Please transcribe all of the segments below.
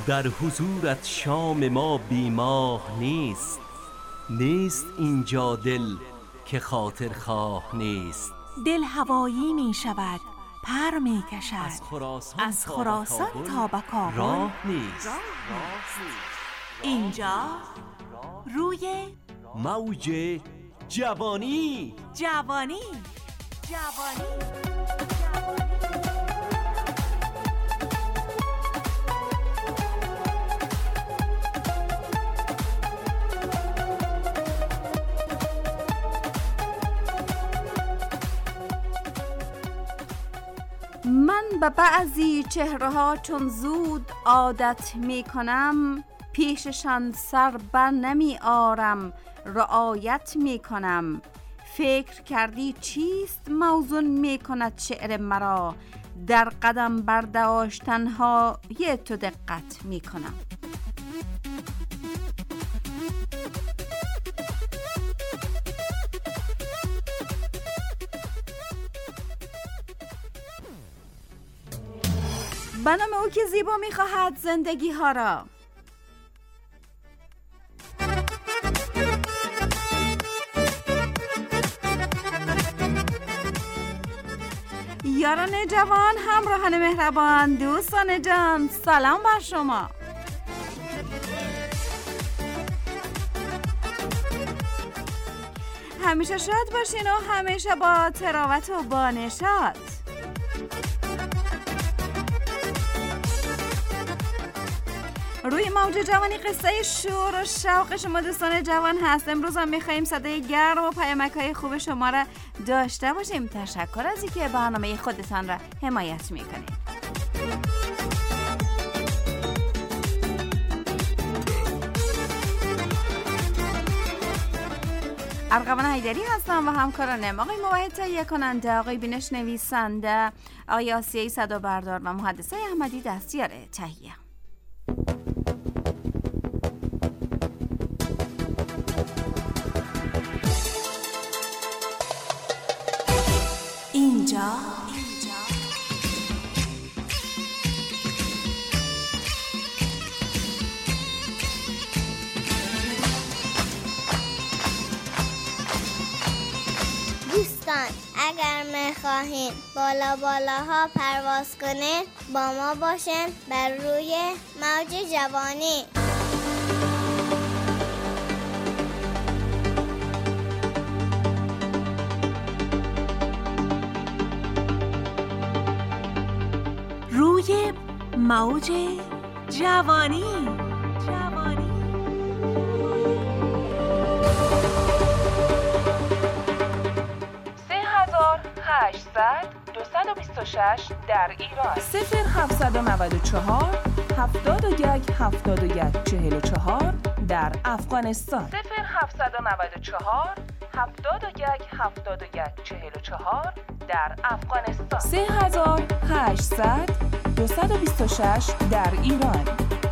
در حضورت شام ما بیماه نیست. نیست اینجا دل که خاطر خواه نیست. دل هوایی می شود، پر می کشد، از خراسان تا به کابل راه نیست. اینجا روی موج جوانی. من به بعضی چهره‌ها چون زود عادت می کنم، پیششان سر بر نمی آرم، رعایت می کنم. فکر کردی چیست موزون می کند شعر مرا؟ در قدم برداشتنها یه تو دقت می کنم. به نام او که زیبا می خواهد زندگی ها را. یاران جوان، همراهان مهربان، دوستان جان، سلام بر شما. همیشه شاد باشین و همیشه با تراوت و با نشاط. روی موج جوانی قصه شور و شوق شما دوستان جوان هست. امروز هم میخواییم صدای گرم و پیامک‌های خوب شما را داشته باشیم. تشکر از اینکه برنامه خودتان را حمایت میکنید. ارغوان حیدری هستم و همکارانم آقای موحد تهیه کننده، آقای بینش نویسنده، آقای آسیایی صدا بردار و مهندس احمدی دستیار تهیه. اینجا دوستان، اگر میخواهین بالاها پرواز کنین با ما باشین بر روی موج جوانی. روی موج جوانی. 3800-226 در ایران. 0794 71 44 در افغانستان. 0794 71 44 در افغانستان. 3800-226 در ایران.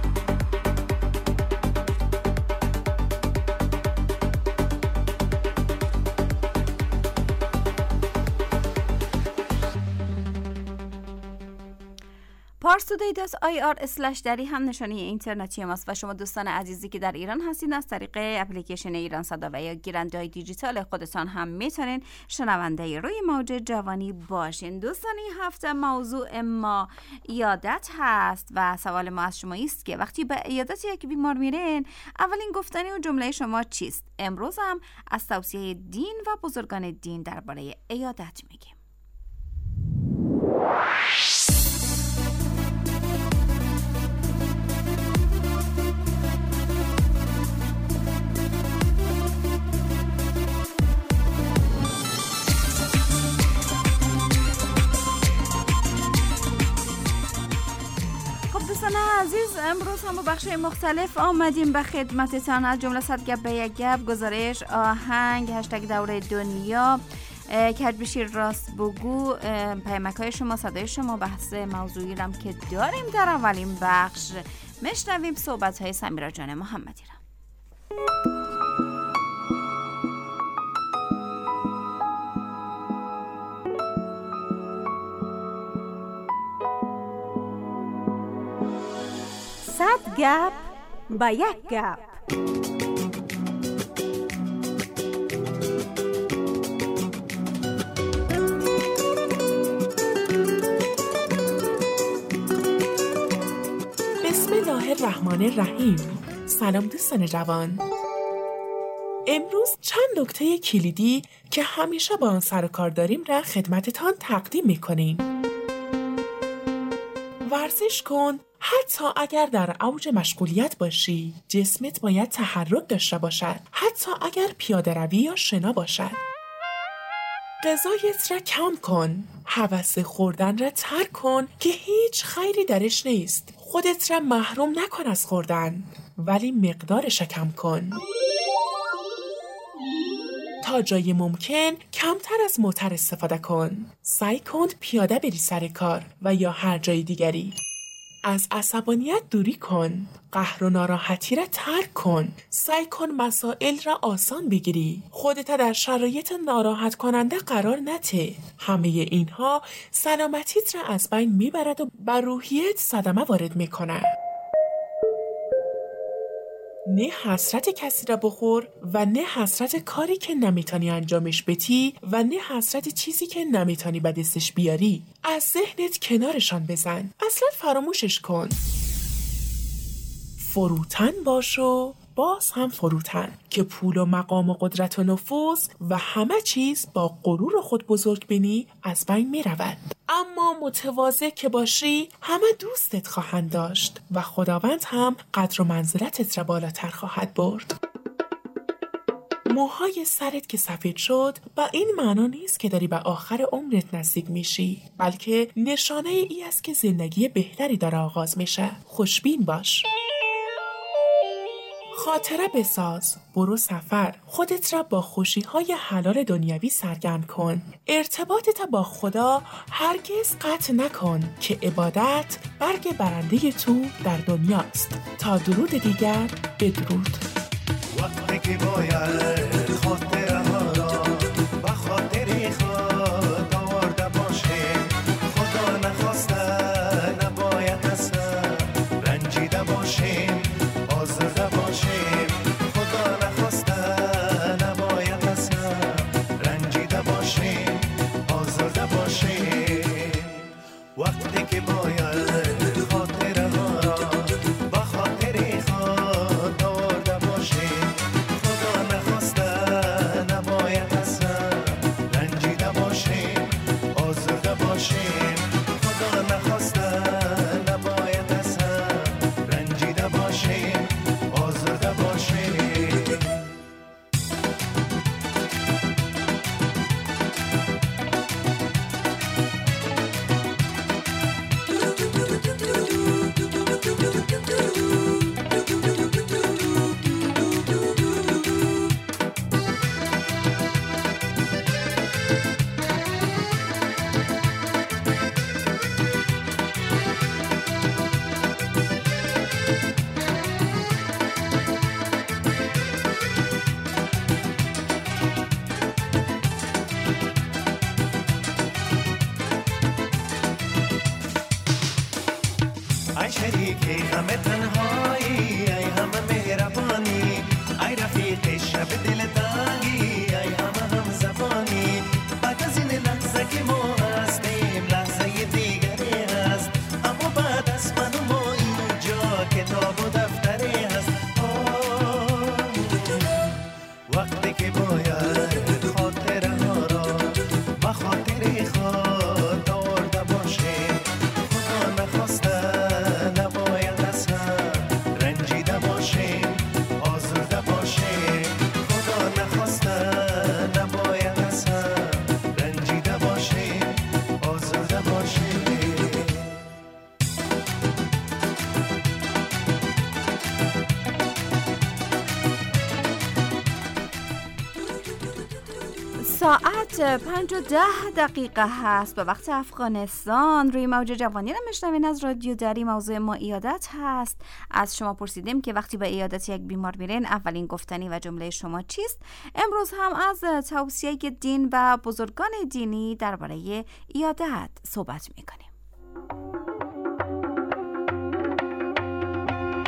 parstoday.ir/ دری هم نشانی اینترنتی ماست و شما دوستان عزیزی که در ایران هستین از طریق اپلیکیشن ایران صدا و یا گیرنده دیجیتال خودتان هم میتونین شنونده روی موج جوانی باشین. دوستان، این هفته موضوع ما عیادت هست و سوال ما از شما است که وقتی به عیادت یک بیمار میرین اولین گفتنی و جمله شما چیست؟ امروز هم از توصیه دین و بزرگان دین درباره عیادت میگیم. عزیز، امروز هم بخش مختلف آمدیم به خدمتتان، از جمله صد گپ به یک گپ، گزارش، آهنگ، هشتگ دوره دنیا، کج بشیر راست بگو، پیامک‌های شما، صدای شما، بحث موضوعی رم که داریم در اولین بخش. میشنویم صحبت‌های سمیرا جان محمدی را. 100 گپ با یک گپ. بسم الله الرحمن الرحیم. سلام دوستان جوان. امروز چند نکته کلیدی که همیشه با آن سر و کار داریم را خدمتتان تقدیم می‌کنیم. ورزش کن. حتی اگر در اوج مشغولیت باشی، جسمت باید تحرک داشته باشد. حتی اگر پیاده روی یا شنا باشد. غذایت را کم کن. هوس خوردن را ترک کن که هیچ خیری درش نیست. خودت را محروم نکن از خوردن، ولی مقدارش کم کن. تا جای ممکن کمتر از موتر استفاده کن. سعی کن پیاده بری سر کار و یا هر جای دیگری. از عصبانیت دوری کن. قهر و ناراحتی را ترک کن. سعی کن مسائل را آسان بگیری. خودت در شرایط ناراحت کننده قرار نده. همه اینها سلامتیت را از بین میبرد و بر روحیت صدمه وارد میکنه. نه حسرت کسی را بخور و نه حسرت کاری که نمیتونی انجامش بدی و نه حسرت چیزی که نمیتونی به دستش بیاری. از ذهنت کنارشان بزن. اصلا فراموشش کن. فروتن باش و باز هم فروتن که پول و مقام و قدرت و نفوذ و همه چیز با غرور خود بزرگ بینی از بین می رود. اما متواضع که باشی همه دوستت خواهند داشت و خداوند هم قدر و منزلتت را بالاتر خواهد برد. موهای سرت که سفید شد با این معنا نیست که داری به آخر عمرت نزدیک میشی، بلکه نشانه ای است که زندگی بهتری داره آغاز میشه. خوشبین باش. خاطره بساز. برو سفر. خودت را با خوشی‌های حلال دنیوی سرگرم کن. ارتباطت با خدا هرگز قطع نکن که عبادت برگ برنده تو در دنیاست. تا درود دیگر، بدرود. وقتی که باید خاطره ها را به خاطری خود آورده باشه، خدا نخواسته نباید اصلا رنجیده باشیم، آزرده باشیم. خدا نخواسته نباید اصلا رنجیده باشیم، آزرده باشیم. وقتی که باید خاطره ها را به خاطری خود آورده باشیم، خدا نخواسته نباید اصلا رنجیده باشیم، آزرده باشیم. خدا نخواسته نباید اصلا رنجیده باشیم، آزرده باشیم. ای شریکی همه تنهایی، ای همه مهربانی، ای رفیق شب دل تنگی، ای همه هم زبانی. بعد از این لحظه که ما هستیم لحظه دیگری هست، اما بعد از من و ما اینجا کتاب و دفتری هست. وقتی که باید خاطره ها را به خاطری خود آورده باشه، خدا نخواسته نباید اصلا رنجیده باشیم، آزرده باشیم. خدا نخواسته نباید اصلا رنجیده باشیم، آزرده باشیم. ساعت 5:10 هست به وقت افغانستان. روی موج جوانی را میشنوین از رادیو دری. موضوع ما عیادت هست. از شما پرسیدیم که وقتی به عیادت یک بیمار میرین اولین گفتنی و جمله شما چیست؟ امروز هم از توصیه دین و بزرگان دینی درباره عیادت صحبت میکنیم.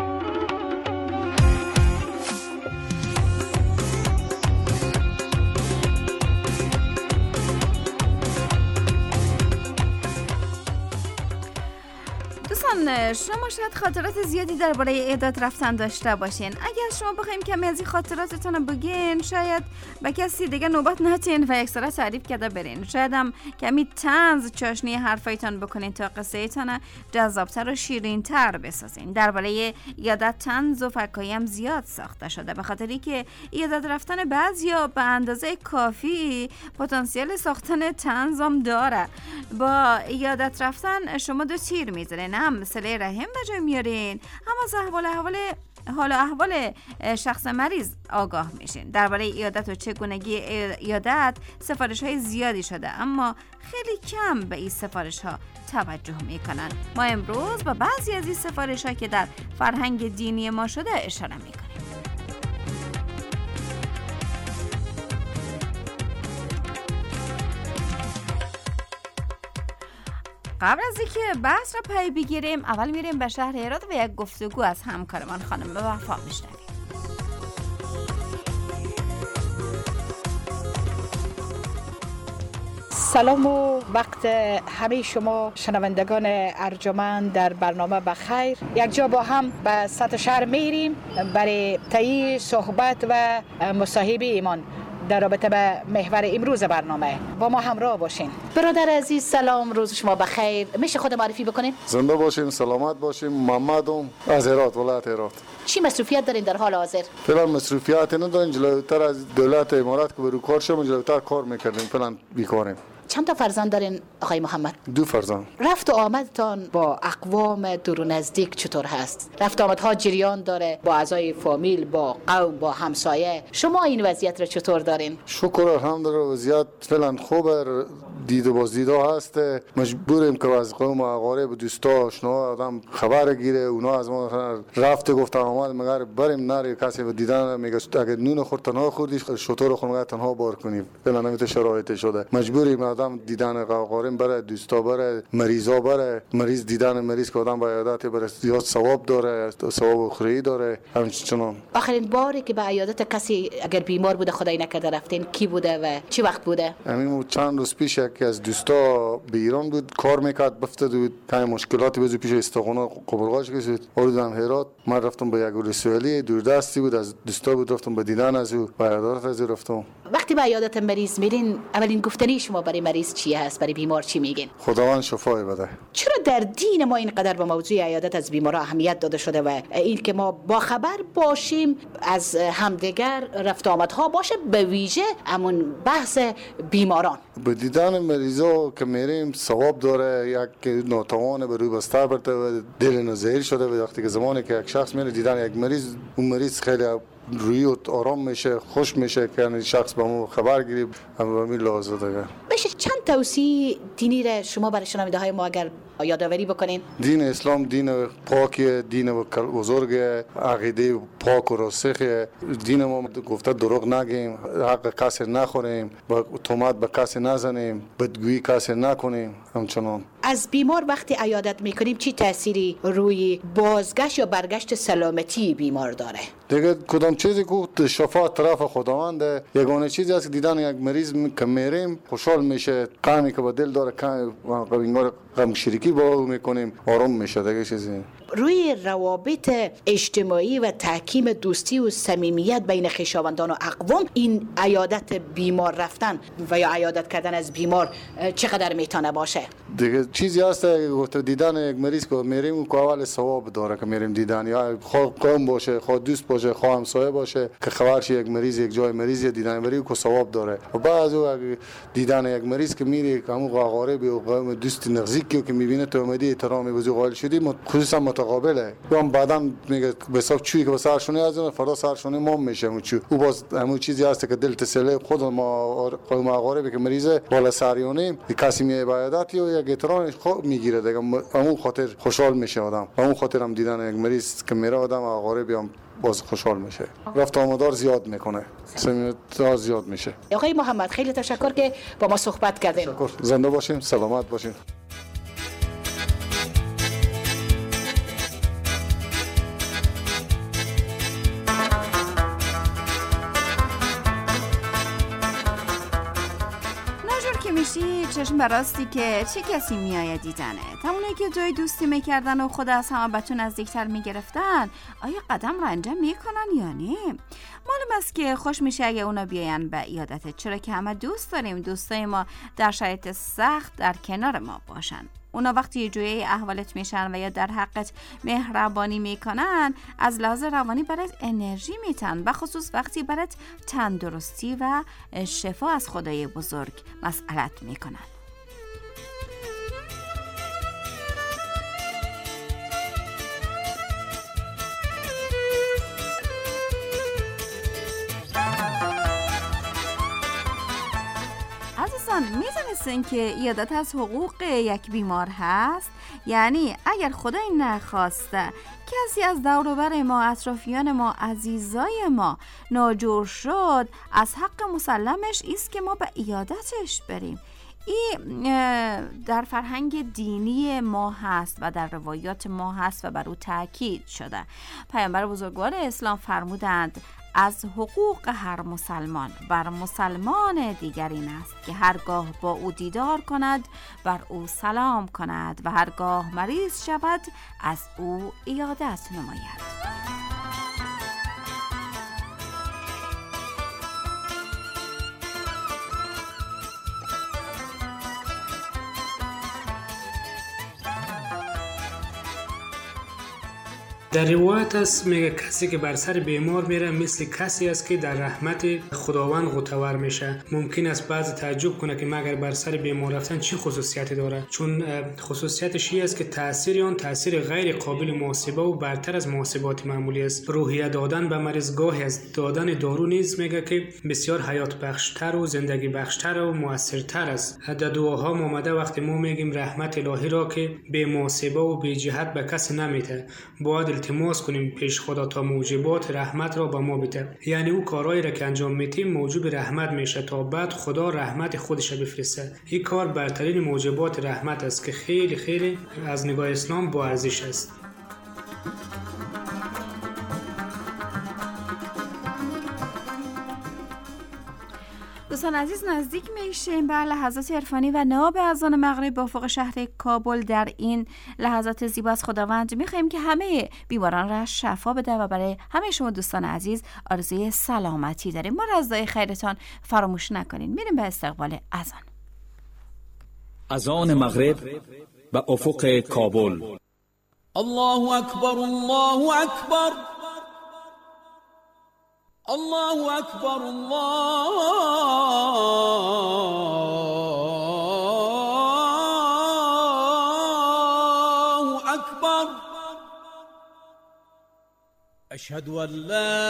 دوستان، شما شاید خاطرات زیادی درباره عیادت رفتن داشته باشین. اگر شما بخوایم کمی از این خاطراتتون رو بگین، شاید به کسی دیگه نوبت ندین و اکثرا تعریف کرده برین. شاید هم کمی طنز چاشنی حرفایتان بکنین تا قصه ایتان جذابتر و شیرین‌تر بسازین. درباره عیادت طنز و فکایی هم زیاد ساخته شده، به خاطری که عیادت رفتن بعضیا به اندازه کافی پتانسیل ساختن طنز هم داره. با عیادت رفتن شما دو تیر میزنین، هم صله رحم به جای میارین، هم از حال احوال شخص مریض آگاه میشین. درباره عیادت و چگونگی عیادت سفارش های زیادی شده، اما خیلی کم به این سفارش ها توجه میکنن. ما امروز با بعضی از این سفارش ها که در فرهنگ دینی ما شده اشاره میکنیم. قبل از اینکه بحث را پی بگیریم، اول میریم به شهر هرات و یک گفتگو از همکارمان خانم وفا میشنویم. سلام و وقت همه شما شنوندگان ارجمند در برنامه بخیر. یک جا با هم به سطح شهر میریم برای طی صحبت و مصاحبه ایمان در رابطه به محور امروز برنامه. با ما همراه باشین. برادر عزیز سلام، روز شما بخیر. میشه خود معرفی بکنیم؟ زنده باشیم، سلامت باشیم. محمدم از هرات، ولایت هرات. چی مصروفیت دارین در حال حاضر؟ فعلا مصروفیت نداریم، جلوتر از دولت امارات که برو کار شدیم جلوتر کار میکردیم، فعلا بیکاریم. چند تا فرزند دارین آقای محمد؟ 2 فرزند. رفت و آمدتان با اقوام دور و نزدیک چطور هست؟ رفت و آمدها جریان داره با اعضای فامیل، با قوم، با همسایه؟ شما این وضعیت رو چطور دارین؟ شکر الحمدلله وضعیت فعلا خوبه. دید و بازدیدا هست. مجبوریم که از قوم و اقارب دوستا آشنا آدم خبر گیره. اونا از ما رفت گفتن آمد مگر بریم نری کسی و دیدن میگه اگه نون خورد تنها خوردی شطور خود تنها بار کنیم. فعلا نمیته شرایط شده. مجبوریم آدم دیدن اقارب بره، دوستا بره، مریضا بره. مریض دیدن مریض که آدم با عیادت بره زیاد ثواب داره، ثواب اخروی داره. همچنان آخرین باری که به عیادت کسی اگر بیمار بوده خدای نکرده رفتین کی بوده و چی وقت بوده؟ همین چند روز پیش که از دوستا به ایران بود کار میکرد، بفتد و کمی مشکلاتی بود پیش استخوان قبرغاش کشید. آوردن هرات. من رفتم به یک رسولی دوردستی بود از دوستا بود، رفتم به دیدن از او و عیادت از او رفتم. وقتی به عیادت مریض میرین اولین گفتنی شما برای مریض چی هست؟ برای بیمار چی میگین؟ خداوند شفای بده. چرا در دین ما اینقدر به موضوع عیادت از بیمارا اهمیت داده شده و این که ما با خبر باشیم از همدیگر رفت آمدها باشه، به ویژه همون بحث بیماران؟ به دیدن مریضا که میریم ثواب داره. یک ناتوان به روی بستر برده و دل نزهیر شده و وقتی که زمانی که یک شخص میره دیدن یک مریض، اون مریض خیلی روی آرام میشه، خوش میشه که این شخص به ما خبر گیری همین لازم داره. بشه چند توصیه دینی را شما برای شنونده های ما اگر یادآوری بکنین؟ دین اسلام دین پاکیه، دین بزرگه، عقیده پاک و راسخه. دین ما گفته دروغ نگیم، حق کسی نخوریم، با تهمت به کسی نزنیم، بدگویی کسی نکنیم. همچنان از بیمار وقتی عیادت میکنیم چی تأثیری روی بازگشت یا برگشت سلامتی بیمار داره؟ دیگه کدام چیزی که شفا طرف خداونده. یگانه چیزی است که دیدن یک مریض که میریم خوشحال میشه، غمی که به دل داره غم شریکی با او میکنیم، آرام میشه. دیگه چیزی روی روابط اجتماعی و تحکیم دوستی و صمیمیت بین خویشاوندان و اقوام این عیادت بیمار رفتن و یا عیادت کردن از بیمار چقدر میتونه باشه؟ دیگه چیزی هست که دیدن یک مریض که میریم که اول ثواب داره که میریم دیدن، یا خواه قوم باشه، خواه دوست باشه، خواه همسایه باشه که خبرش یک مریض یک جای مریض دیدن بری که ثواب داره. و بعضی دیدن یک مریض که میری که همون اقارب و قوم دوست نزدیکی که میبینه تو اومدی احترامی بزرگ قائل شدی، خصوصا متقابله. یا بعداً میگه به حساب چویی که به سرشونه از فردا سرشونه مام میشه چو. او باز همون چیزی هست که دل تسلی خود ما قوم اقارب که مریض بالا سریانیم کسی می عبادت یا یک احترام خود میگیره دیگه. همون خاطر خوشحال میشه آدم. همون خاطر هم دیدن یک مریض که میره آدم اقارب هم باز خوشحال میشه، رفت آمدار زیاد میکنه، صمیمیت زیاد میشه. آقای محمد خیلی تشکر که با ما صحبت کردین. تشکر. زنده باشیم، سلامت باشیم. ولی چشم براستی که چه کسی میآید دیدنه. همونایی که جای دوستی میکردن و خود از همه به تو نزدیکتر میگرفتن، آیا قدم رنجه میکنن یا نه؟ معلوم است که خوش میشه اگه اونا بیاین به عیادت، چرا که همه دوست داریم دوستای ما در شرایط سخت در کنار ما باشن. اونا وقتی جویه احوالت میشن و یا در حقت مهربانی میکنن، از لحاظ روانی برات انرژی میتن، و خصوص وقتی برات تندرستی و شفا از خدای بزرگ مسئلت میکنن. عزیزان، می‌دونستین که عیادت از حقوق یک بیمار هست؟ یعنی اگر خدای نخواسته کسی از دور و بر ما، اطرافیان ما، عزیزای ما ناجور شد، از حق مسلمش است که ما به عیادتش بریم. این در فرهنگ دینی ما هست و در روایات ما هست و بر او تاکید شده. پیامبر بزرگوار اسلام فرمودند از حقوق هر مسلمان بر مسلمان دیگر این است که هرگاه با او دیدار کند بر او سلام کند و هرگاه مریض شود از او عیادت نماید. در روایت است میگه کسی که بر سر بیمار میره مثل کسی است که در رحمت خداوند غوطه‌ور میشه. ممکن است بعضی تعجب کنه که مگر بر سر بیمار رفتن چه خصوصیتی داره؟ چون خصوصیتش این است که تاثیر آن تاثیر غیر قابل محاسبه و برتر از محاسبات معمولی است. روحیه دادن به مریض گاهی از دادن دارو نیز میگه که بسیار حیات بخشتر و زندگی بخشتر و موثرتر است. در دعاها اومده وقتی ما میگیم رحمت الهی را که به محاسبه و به جهت به کسی نمیده، باید التماس کنیم پیش خدا تا موجبات رحمت را به ما بده. یعنی او کارهایی را که انجام میدیم موجب رحمت میشه تا بعد خدا رحمت خودش بفرسته. این کار برترین موجبات رحمت است که خیلی خیلی از نگاه اسلام با ارزش است. دوستان عزیز، نزدیک میشیم به لحظات عرفانی و ناب اذان مغرب با افق شهر کابل. در این لحظات زیبا از خداوند میخواهیم که همه بیماران را شفا بده و برای همه شما دوستان عزیز آرزوی سلامتی داریم. ما را از دعای خیرتان فراموش نکنین. میریم به استقبال اذان. اذان مغرب به افق کابل. الله اکبر، الله اکبر، الله اکبر، الله اکبر. اشهد ان لا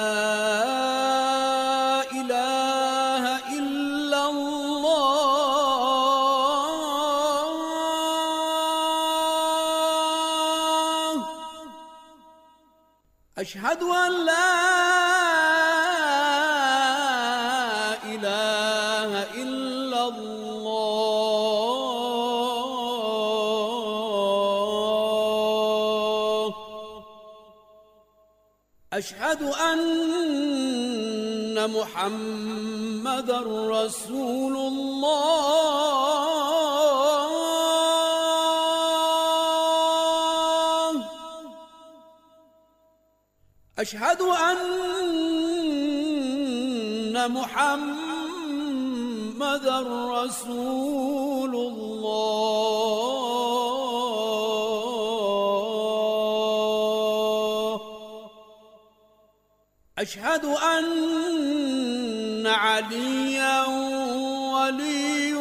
اله الا الله. اشهد ان لا أشهد أن محمد رسول الله. أشهد أن محمد رسول الله. أشهد أن عليا ولي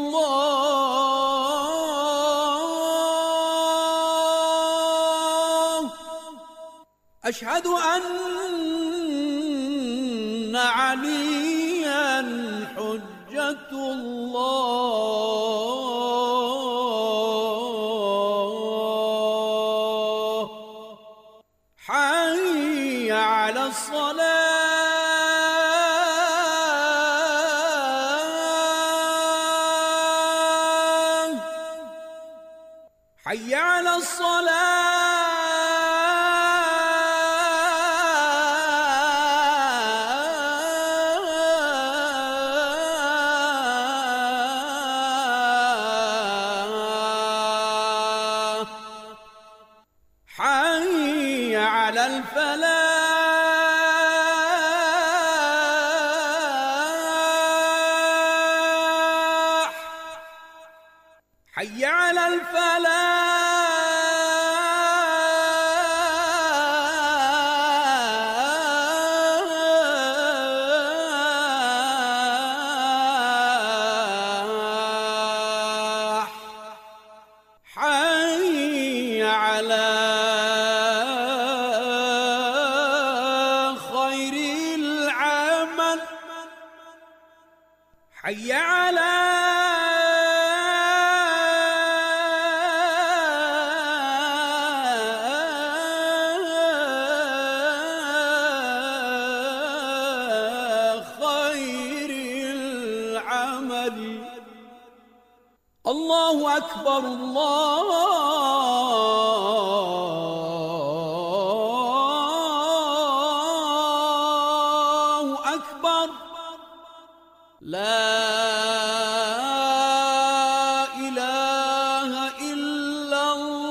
الله. أشهد أن عليا حجة الله. حي على الصلاة. حي على الصلاة. على الفلاح حي على الفلاح حي على خير العمل الله أكبر الله أكبر لا إله إلا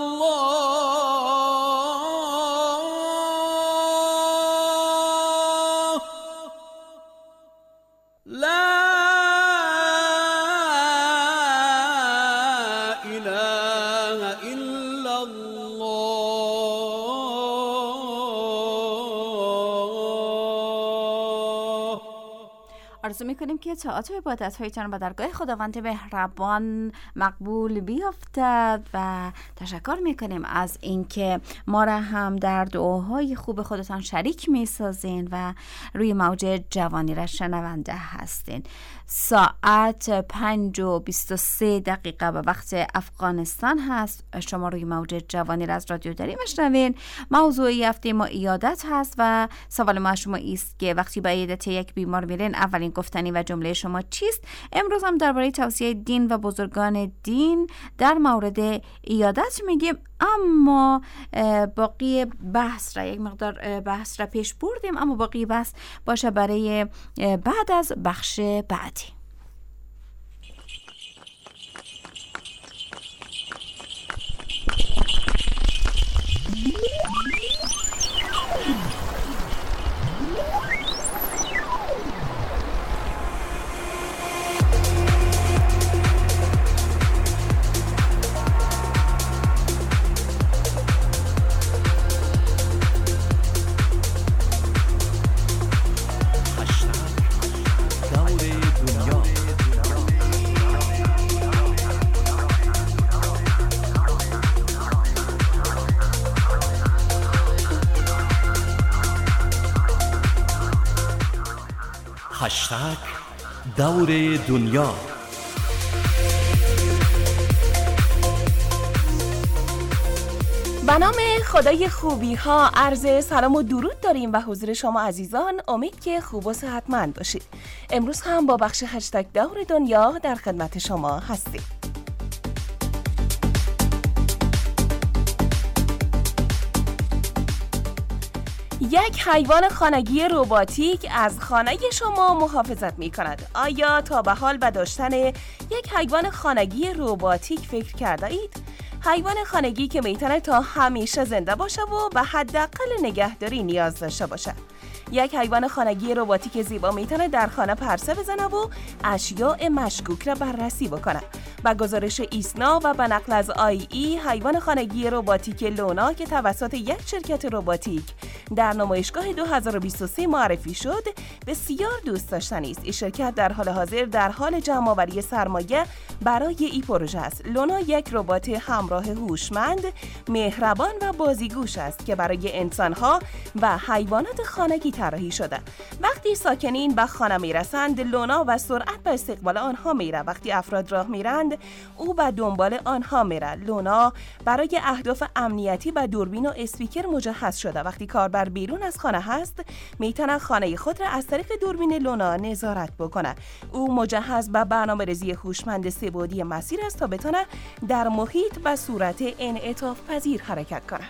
الله لا إله إلا الله. آرزو میکنیم که طاعات و عبادت‌هایتان به درگاه خداوند مهربان مقبول بیافتد و تشکر میکنیم از اینکه ما را هم در دعاهای خوب خودتان شریک میسازین و روی موج جوانی را شنونده هستین. ساعت 5:23 به وقت افغانستان هست. شما روی موج جوانی را از رادیو داری میشنوین. موضوع هفته ما عیادت هست و سوال ما شما است که وقتی به عیادت یک بیمار میرین اولین گفتنی و جمله شما چیست؟ امروز هم درباره توصیه دین و بزرگان دین در مورد عیادت میگیم، اما باقی بحث را یک مقدار بحث را پیش بردیم، اما باقی بحث باشه برای بعد از بخش بعدی. هشتگ دور دنیا. به نام خدای خوبی ها عرض سلام و درود داریم و حضور شما عزیزان. امید که خوب و صحتمند باشید. امروز هم با بخش هشتگ دور دنیا در خدمت شما هستیم. یک حیوان خانگی رباتیک از خانه شما محافظت می کند. آیا تا به حال به داشتن یک حیوان خانگی رباتیک فکر کرده اید؟ حیوان خانگی که میتونه تا همیشه زنده باشه و به حداقل نگهداری نیاز داشته باشه. یک حیوان خانگی رباتیک زیبا میتونه در خانه پرسه بزنه و اشیاء مشکوک را بررسی بکنه. با گزارش ایسنا و به نقل از آی حیوان خانگی رباتیک لونا که توسط یک شرکت رباتیک در نمایشگاه 2023 معرفی شد بسیار دوست داشتنی است. این شرکت در حال حاضر در حال جمع‌آوری سرمایه برای این پروژه است. لونا یک ربات همراه هوشمند، مهربان و بازیگوش است که برای انسان‌ها و حیوانات خانگی طراحی شده. وقتی ساکنین به خانه میرسند، لونا و سرعت به استقبال آنها میره. وقتی افراد راه میرند، او به دنبال آنها میره. لونا برای اهداف امنیتی به دوربین و اسپیکر مجهز شده. وقتی کاربر بیرون از خانه هست، میتونه خانه خود را از طریق دوربین لونا نظارت بکنه. او مجهز به برنامه‌ریزی هوشمند سه‌بعدی مسیر است تا بتونه در محیط به صورت انعطاف پذیر حرکت کنه.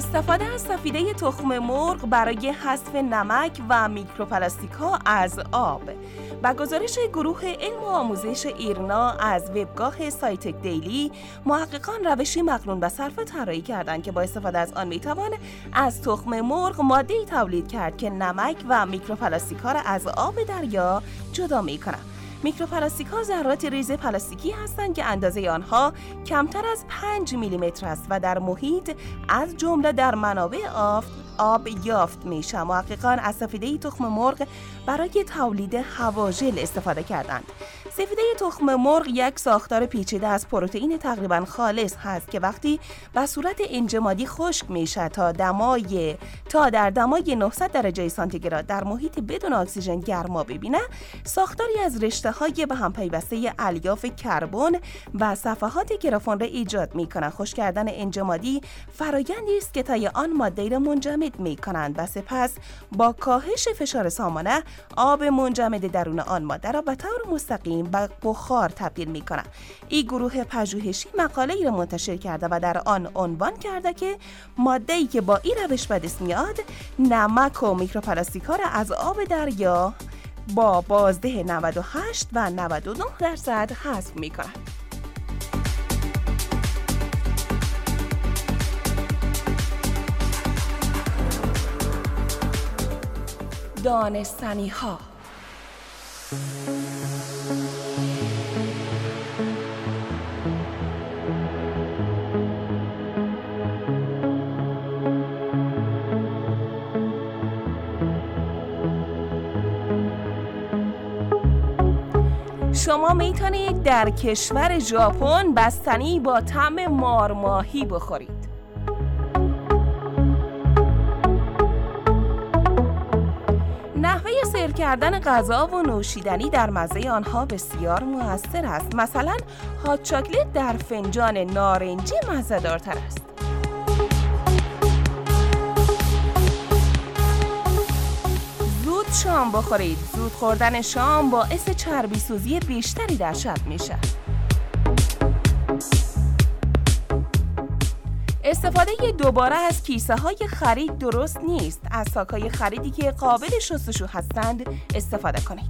استفاده از سفیده تخم مرغ برای حذف نمک و میکروپلاستیک‌ها از آب. با گزارش گروه علم و آموزش ایرنا از وبگاه سایتک دیلی، محققان روشی مقرون به صرفه طراحی کردند که با استفاده از آن میتوان از تخم مرغ ماده‌ای تولید کرد که نمک و میکروپلاستیک‌ها را از آب دریا جدا می‌کند. میکروپلاستیک‌ها ذرات ریز پلاستیکی هستند که اندازه آنها کمتر از 5 میلیمتر است و در محیط از جمله در منابع آب یافت میشه. محققان از سفیده تخم مرغ برای تولید هواژل استفاده کردند. سفیده تخم مرغ یک ساختار پیچیده از پروتئین تقریبا خالص هست که وقتی به صورت انجمادی خشک میشه تا در دمای 900 درجه سانتیگراد در محیط بدون اکسیژن گرما ببینه، ساختاری از رشته‌های به هم پیوسته الیاف کربن و صفحات گرافون را ایجاد میکنه. خشک کردن انجمادی فرآیندی است که طی آن ماده را منجمد میکنند و سپس با کاهش فشار سامانه آب منجمد درون آن ماده را به طور مستقیم به بخار تبدیل میکنه. این گروه پژوهشی مقاله‌ای را منتشر کرده و در آن عنوان کرده که ماده‌ای که با این روش به دست میاد نمک و میکروپلاستیک‌ها را از آب دریا با بازده 98 و 99% حذف میکنه. دانستنی ها. شما میتونید در کشور ژاپن بستنی با طعم مارماهی بخورید. نحوه سرو کردن غذا و نوشیدنی در مزه آنها بسیار مؤثر است. مثلا هات چاکلت در فنجان نارنجی مزه‌دارتر است. زود شام بخورید. زود خوردن شام باعث چربی سوزی بیشتری در شب میشه. استفاده دوباره از کیسه های خرید درست نیست. از ساک‌های خریدی که قابل شستشو هستند استفاده کنید.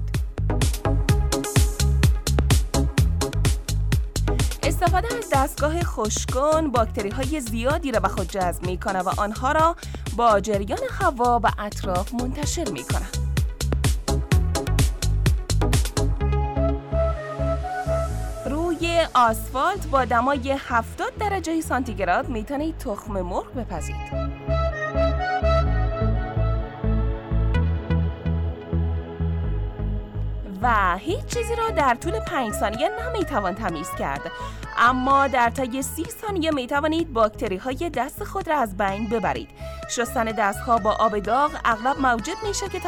استفاده از دستگاه خشک‌کن باکتری‌های زیادی را به خود جذب می‌کنه و آنها را با جریان هوا به اطراف منتشر می‌کنه. روی آسفالت با دمای 70 درجه سانتیگراد میتونید تخم مرغ بپزید. و هیچ چیزی را در طول 5 ثانیه نمیتوان تمیز کرد، اما در طی 30 ثانیه میتوانید باکتری های دست خود را از بین ببرید. شستن دستها با آب داغ اغلب موجب میشه که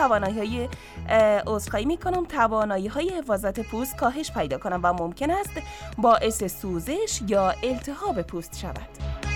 توانایی های حفاظت پوست کاهش پیدا کنند و ممکن است باعث سوزش یا التهاب پوست شود.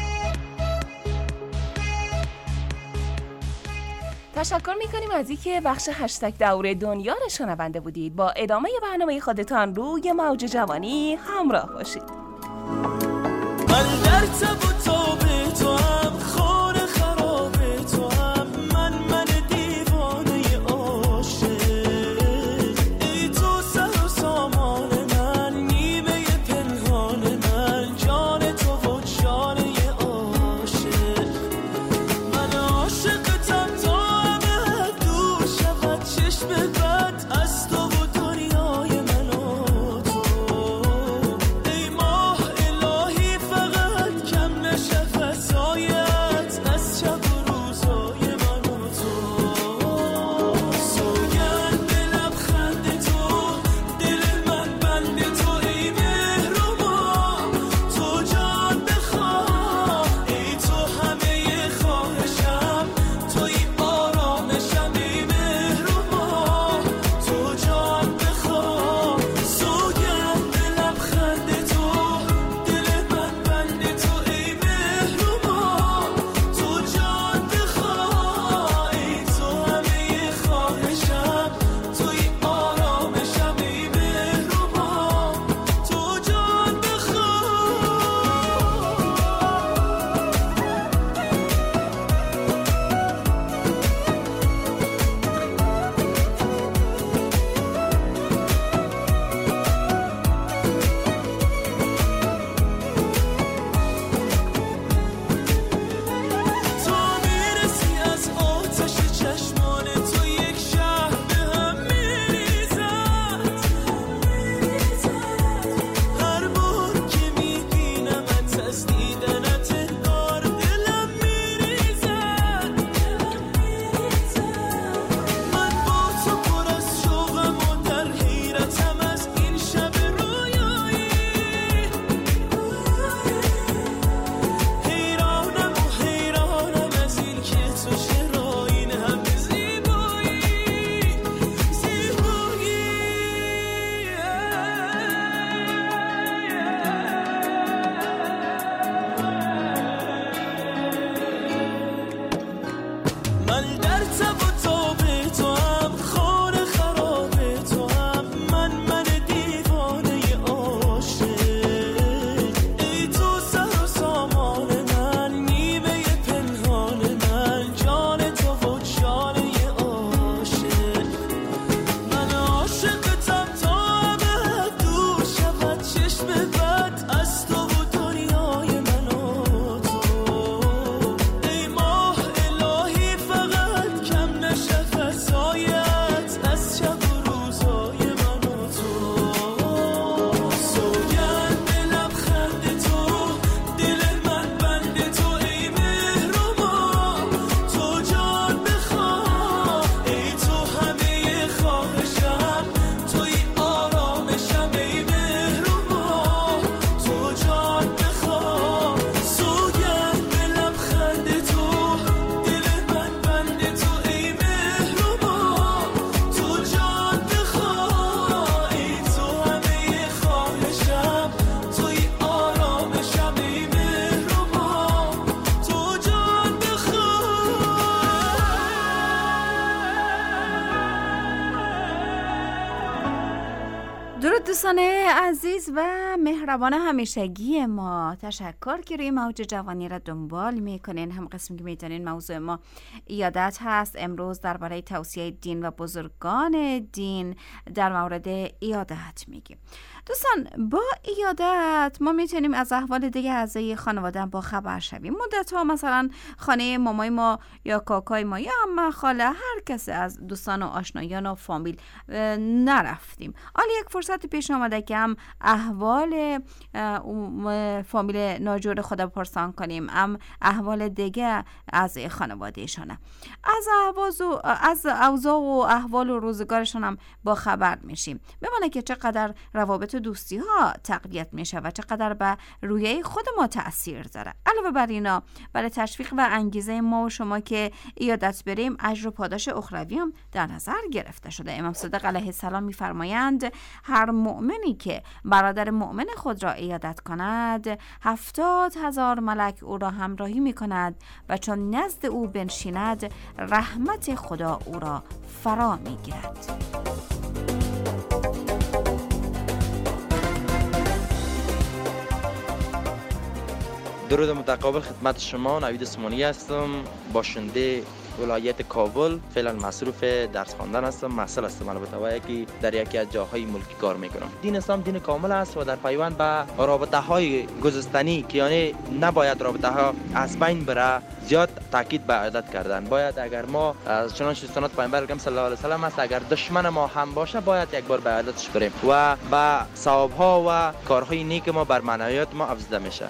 تشکر میکنیم از اینکه بخش هشتگ دور دنیا را شنونده بودید. با ادامه برنامه خودتان روی موج جوانی همراه باشید. من در تب و تاب تو هم خور خراب تو هم من دیوانه عاشق، ای تو سر و سامان من، نیمه پنهان من، جان تو و جانه عاشق. من عاشقتم تا همه دور شود چشم بد از تو و دنیای من و تو. ای ماه الهی فقط کم نشه درود دوستان عزیز و مهربان همیشگی ما، تشکر که روی موج جوانی را دنبال میکنین. هم قسمی که میدونین موضوع ما ایادت هست. امروز درباره توصیه دین و بزرگان دین در مورد ایادت میگیم. دوستان با ایادت ما میتونیم از احوال دیگه اعضای خانواده با خبر شویم. مدت ها مثلا خانه مامای ما یا کاکای ما یا عمه خاله هر کسی از دوستان و آشنایان و فامیل نرفتیم. حالا یک فرصت پیش آمده که هم احوال فامیل ناجور خدا پرسان کنیم، هم احوال دیگه از خانوادهشانه، از اوضاع و احوال و روزگارشان هم با خبر میشیم. بمانه که چقدر روابط دوستی ها تقویت میشه و چقدر به رویه خود ما تأثیر داره. علاوه بر اینا، برای تشویق و انگیزه ما و شما که ایادت بریم، اجر و پاداش اخروی هم در نظر گرفته شده. امام صادق علیه السلام میفرمایند هر مؤمنی که برادر مؤمن خود را ایادت کند 70,000 ملک او را همراهی میکند و چون نزد او بنشیند رحمت خدا او را فرا میگیرد. درود متقابل خدمت شما. نوید عثمانی هستم، باشنده ولایت کابل. فعلا مصروف درس خواندن هستم، محصل هستم البته، که در یکی از جاهای ملکی کار میکنم. دین اسلام دین کامل است و در پیوند به رابطه های گذشتنی که یعنی نباید رابطه ها از بین بره زیاد تاکید به عادت کردن. باید اگر ما از چنانچه سنت پیامبر اکرم صلی الله علیه و سلم است، اگر دشمن ما هم باشه باید یک بار به عادتش بریم و به ثواب ها و کارهای نیک ما بر معنویات ما افزوده میشه.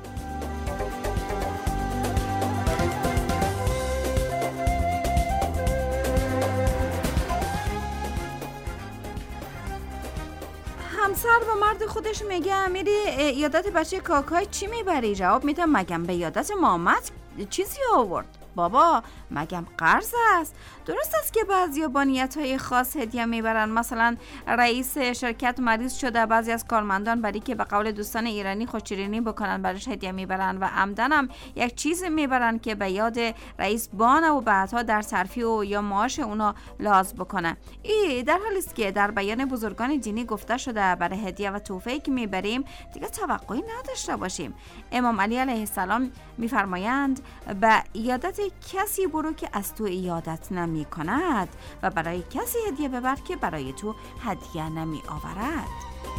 همسر با مرد خودش میگه میری ایادت بچه کاکای چی میبری؟ جواب میده مگم به ایادت مامت چیزی آورد؟ بابا مگم قرض است؟ درست است که بعضی با نیت‌های خاص هدیه میبرن. مثلا رئیس شرکت مریض شده، بعضی از کارمندان برای که به قول دوستان ایرانی خوش‌چرینی بکنن براش هدیه میبرن و عمدن هم یک چیز میبرن که به یاد رئیس بانه و بعدها در صرفی و یا معاش اونا لحاظ بکنه. این در حالی است که در بیان بزرگان دینی گفته شده برای هدیه و تحفه‌ای که میبریم دیگه توقعی نداشته باشیم. امام علی علیه السلام میفرمایند به ایادت کسی برو که از تو ایادت نمی کند و برای کسی هدیه ببر که برای تو هدیه نمی آورد.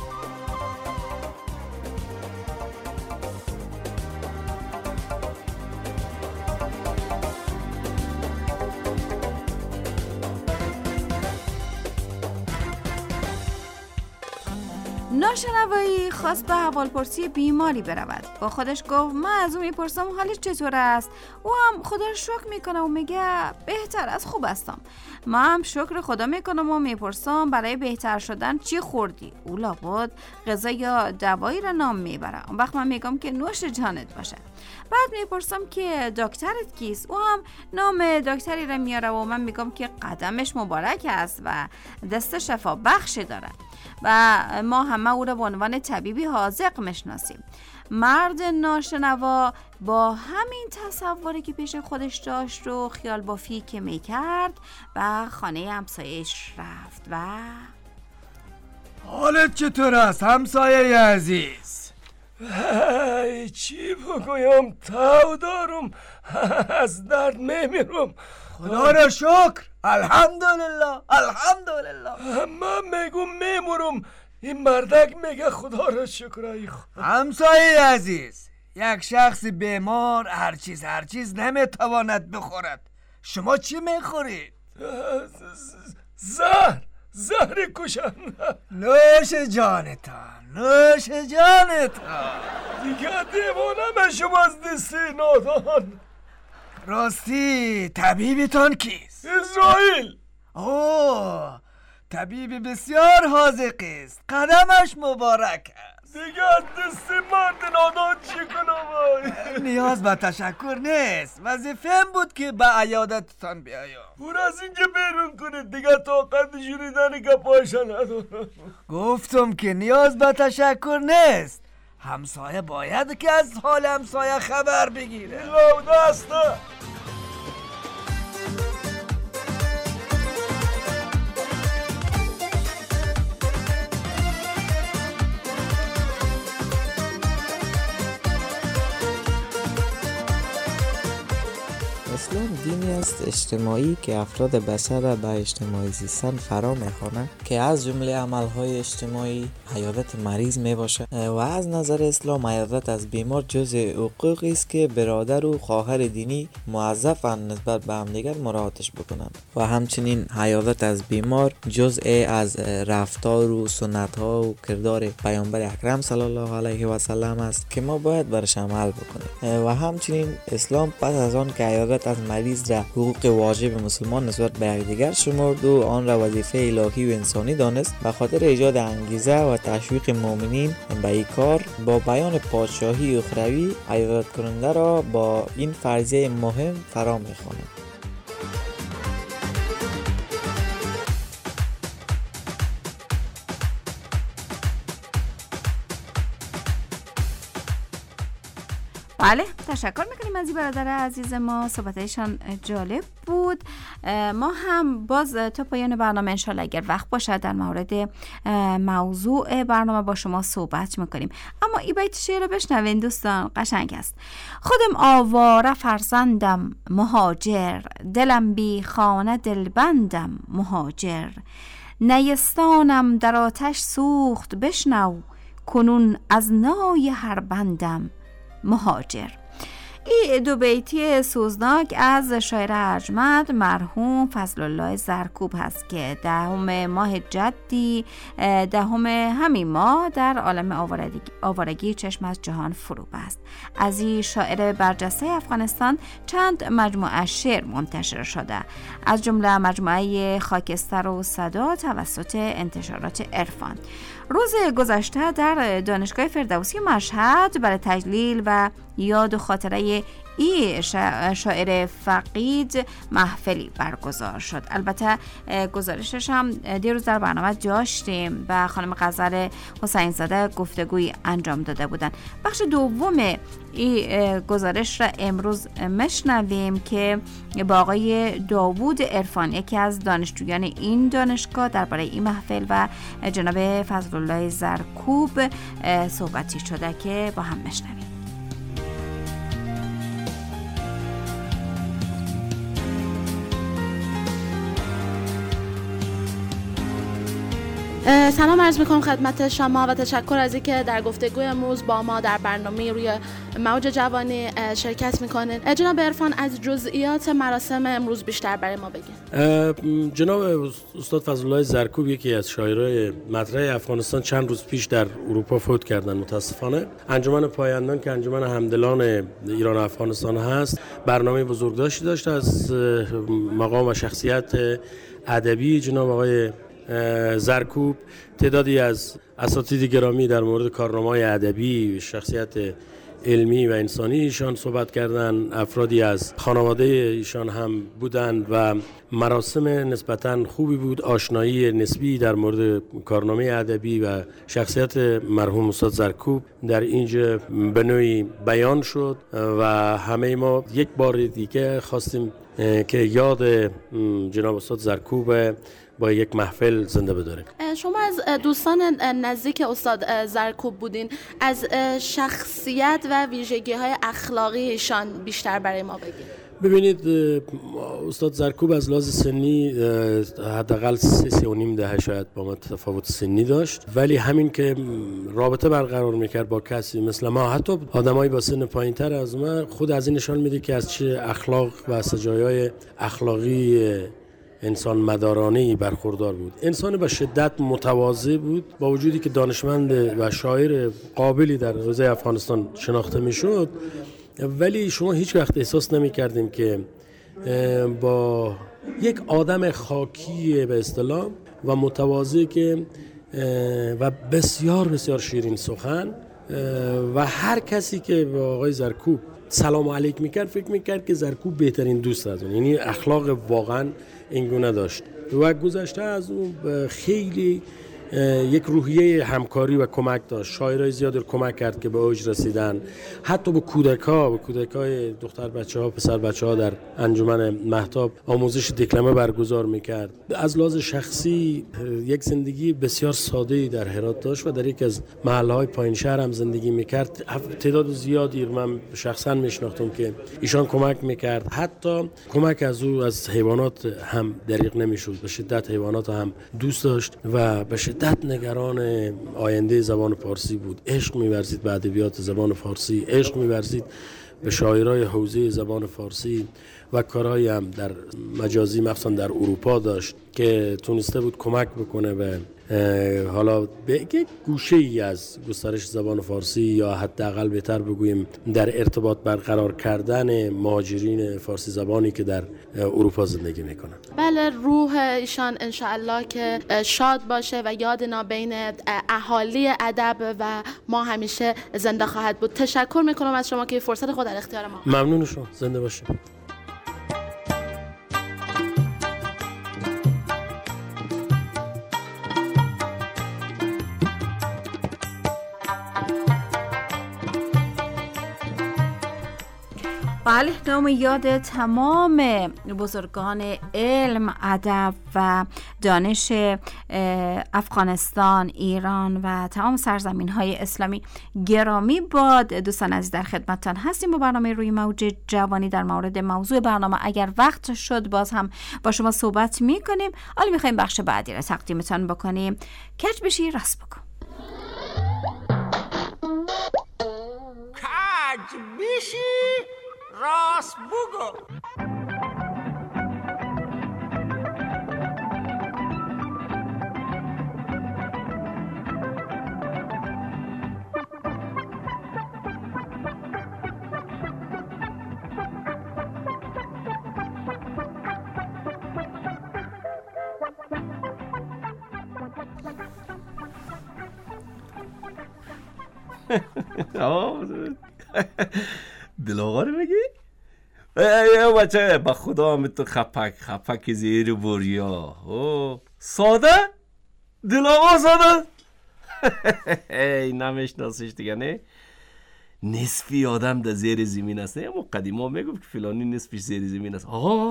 ناشنوایی خواست به احوالپرسی بیماری برود. با خودش گفت من از اون میپرسم حالش چطور است؟ او هم خدا رو شکر میکنه و میگه بهتر از خوب هستم. من هم شکر خدا میکنم و میپرسم برای بهتر شدن چی خوردی؟ او لابد غذا یا دوایی را نام میبره. اون وقت من میگم که نوش جانت باشه. بعد میپرسم که دکترت کیست؟ او هم نام دکتری را میاره و من میگم که قدمش مبارک است و دست شفا بخش داره و ما همه او را به عنوان طبیبی حاذق میشناسیم. مرد ناشنوا با همین تصوری که پیش خودش داشت رو خیال بافی که میکرد و خانه همسایش رفت و حالت چطور است همسایه عزیز؟ چی بگویم؟ تاو دارم، از درد میمیرم. خدا را شکر، الحمدلله الحمدلله. من میگم میمورم، این مردک میگه خدا را شکر. ای خدا. همسایه عزیز، یک شخص بیمار هر چیز نمیتواند بخورد. شما چی میخورید؟ زهر کشنده. نوش جانتان نوش جانتان. دیگه دیوانه میشم از دست نادان. راستی طبیبتان کیست؟ اسرائیل. اوه، طبیب بسیار حاذق است، قدمش مبارک است. دیگه از دست مرد نادان چی کنم؟ نیاز به تشکر نیست، وظیفه‌ام بود که به عیادتتان بیایم. پور از اینجا بیرون کنید، دیگه طاقت شنیدن گپاشا ندارم. گفتم که نیاز به تشکر نیست، همسایه باید که از حال همسایه خبر بگیره. لو دسته. اجتماعی که افراد بشر را به اجتماعی زیستن فرا میخوانند که از جمله عملهای اجتماعی عیادت مریض میباشه و از نظر اسلام عیادت از بیمار جزء حقوقی است که برادر و خواهر دینی موظفند نسبت به همدیگر مراعاتش بکنند و همچنین عیادت از بیمار جزء از رفتار و سنت‌ها و کردار پیامبر اکرم صلی الله علیه و سلم است که ما باید برش عمل بکنیم و همچنین اسلام پس از آن که عیادت از مریض را حقوق واجب مسلمان نسبت به یکدیگر شمرد و آن را وظیفه الهی و انسانی دانست، به خاطر ایجاد انگیزه و تشویق مؤمنین به این کار با بیان پادشاهی اخروی عیادت کننده را با این فرضیه مهم فرا می‌خواند. بله، تشکر میکنیم از این برادر عزیز ما، صحبتشان جالب بود. ما هم باز تا پایان برنامه انشالله اگر وقت باشد در مورد موضوع برنامه با شما صحبت میکنیم، اما این بیت شعر رو بشنوین دوستان، قشنگ است. خودم آواره فرزندم مهاجر، دلم بی خانه دلبندم مهاجر، نیستانم در آتش سوخت بشنو، کنون از نای هر بندم مهاجر. این دو بیتی سوزناک از شاعر ارجمند مرحوم فضل الله زرکوب هست که 10 ماه جدی 10 همین ماه در عالم آوارگی چشم از جهان فرو بست. از این شاعر برجسته افغانستان چند مجموعه شعر منتشر شده، از جمله مجموعه خاکستر و صدا توسط انتشارات عرفان. روز گذشته در دانشگاه فردوسی مشهد برای تجلیل و یاد و خاطره ای شاعر فقید محفلی برگزار شد. البته گزارشش هم دیروز در برنامه داشتیم و خانم غزل حسین زاده گفتگوی انجام داده بودن. بخش دوم این گزارش را امروز مشنویم که با آقای داوود عرفان، یکی از دانشجویان این دانشگاه، درباره این محفل و جناب فضل الله زرکوب صحبتی شده که با هم مشنویم. سلام عرض میکنم خدمت شما و تشکر از اینکه در گفتگوی امروز با ما در برنامه روی موج جوانی شرکت میکنید. جناب عرفان، از جزئیات مراسم امروز بیشتر برای ما بگید. جناب استاد فضل الله زرکوب، یکی از شاعرای مطرح افغانستان، چند روز پیش در اروپا فوت کردن متاسفانه. انجمن پایندان که انجمن همدلان ایران و افغانستان هست، برنامه بزرگداشتی داشت از مقام و شخصیت ادبی جناب آقای زرکوب. تعدادی از اساتید گرامی در مورد کارنامه‌های ادبی، شخصیت علمی و انسانی ایشان صحبت کردند. افرادی از خانواده ایشان هم بودند و مراسم نسبتاً خوبی بود. آشنایی نسبی در مورد کارنامه ادبی و شخصیت مرحوم استاد زرکوب در اینجا به نوعی بیان شد و همه ما یک بار دیگه خواستیم که یاد جناب استاد زرکوب با یک محفل زنده بداریم. شما از دوستان نزدیک استاد زرکوب بودین، از شخصیت و ویژگی‌های اخلاقی ایشان بیشتر برای ما بگید. ببینید، استاد زرکوب از لحاظ سنی حداقل 3.5 دهه شاید با ما تفاوت سنی داشت، ولی همین که رابطه برقرار میکرد با کسی مثل ما، حتی آدمایی با سن پایینتر از ما، خود از این نشان میده که از چه اخلاق و سجایای اخلاقی انسان مدارانه‌ای برخوردار بود. انسان به شدت متواضع بود، با وجودی که دانشمند و شاعر قابلی در حوزه افغانستان شناخته میشد، ولی شما هیچ وقت احساس نمی کردیم که با یک آدم خاکی به اصطلاح و متواضع که و بسیار بسیار شیرین سخن و هر کسی که با آقای زرکوب سلام علیک میکرد فکر میکرد که زرکوب بهترین دوست از اون، یعنی اخلاق واقعا اینگونه داشت. و گذشته از اون خیلی یک روحیه همکاری و کمک داشت. شاعرای زیادی کمک کرد که به اوج رسیدن. حتی به کودکای دختر بچه‌ها، پسر بچه‌ها در انجمن مهتاب آموزش دکلمه برگزار می‌کرد. از لحاظ شخصی یک زندگی بسیار ساده‌ای در هرات داشت و در یک از محله‌های پایین شهر هم زندگی می‌کرد. تعداد زیادی من شخصا می‌شناختم که ایشان کمک می‌کرد. حتی کمک از او از حیوانات هم دریغ نمی‌شد. به شدت حیوانات هم دوست داشت و به شدت نگران آینده زبان فارسی بود. عشق می‌ورزید به ادبیات زبان فارسی، عشق می‌ورزید به شاعرای حوزه زبان فارسی و کارهایی هم در مجازی مخصوصا در اروپا داشت که تونسته بود کمک بکنه به حالا به یک گوشه‌ای از گسترش زبان فارسی یا حداقل بهتر بگوییم در ارتباط برقرار کردن مهاجرین فارسی زبانی که در اروپا زندگی میکنن. بله، روح ایشان انشاءالله که شاد باشه و یاد نابین اهالی ادب و ما همیشه زنده خواهد بود. تشکر میکنم از شما که فرصت خود در اختیار ما. ممنون شما. زنده باشید. بله، نام یاد تمام بزرگان علم، ادب و دانش افغانستان، ایران و تمام سرزمین‌های اسلامی گرامی باد. دوستان عزیز در خدمتتان هستیم با برنامه روی موج جوانی. در مورد موضوع برنامه اگر وقت شد باز هم با شما صحبت می‌کنیم. حالا می‌خوایم بخش بعدی را تقدیمتان بکنیم. کج بشی راست بگو. کج بشی راست بگو. دل آقا رو بگی؟ ای بچه با خدا همه تو خپک زیر بریا ساده؟ دل آقا ساده؟ ای نمیشناسیش دیگه نه؟ نصفی آدم در زیر زمین است. نه قدیم ها میگفت که فلانی نصفش زیر زمین است.